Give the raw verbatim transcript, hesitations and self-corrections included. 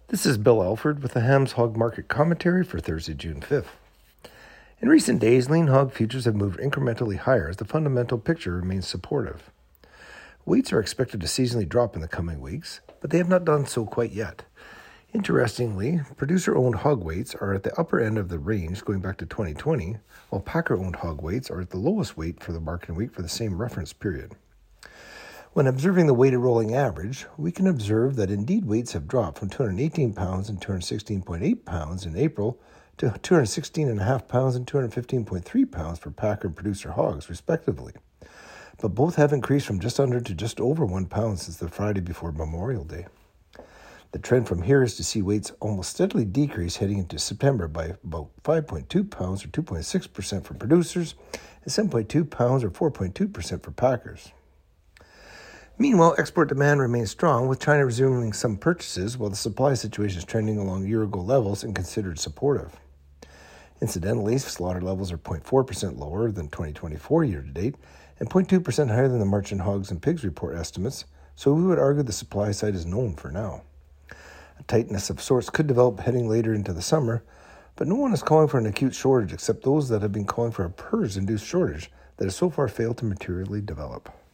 This is Bill Alford with the Hams Hog Market Commentary for Thursday, June fifth. In recent days, lean hog futures have moved incrementally higher as the fundamental picture remains supportive. Weights are expected to seasonally drop in the coming weeks, but they have not done so quite yet. Interestingly, producer-owned hog weights are at the upper end of the range going back to twenty twenty, while packer-owned hog weights are at the lowest weight for the marketing week for the same reference period. When observing the weighted rolling average, we can observe that indeed weights have dropped from two hundred eighteen pounds and two hundred sixteen point eight pounds in April to two hundred sixteen point five pounds and two hundred fifteen point three pounds for packer and producer hogs, respectively. But both have increased from just under to just over one pound since the Friday before Memorial Day. The trend from here is to see weights almost steadily decrease heading into September by about five point two pounds or two point six percent for producers and seven point two pounds or four point two percent for packers. Meanwhile, export demand remains strong, with China resuming some purchases while the supply situation is trending along year-ago levels and considered supportive. Incidentally, slaughter levels are zero point four percent lower than twenty twenty-four year-to-date and zero point two percent higher than the March in Hogs and Pigs report estimates, so we would argue the supply side is known for now. A tightness of sorts could develop heading later into the summer, but no one is calling for an acute shortage except those that have been calling for a P R R S-induced shortage that has so far failed to materially develop.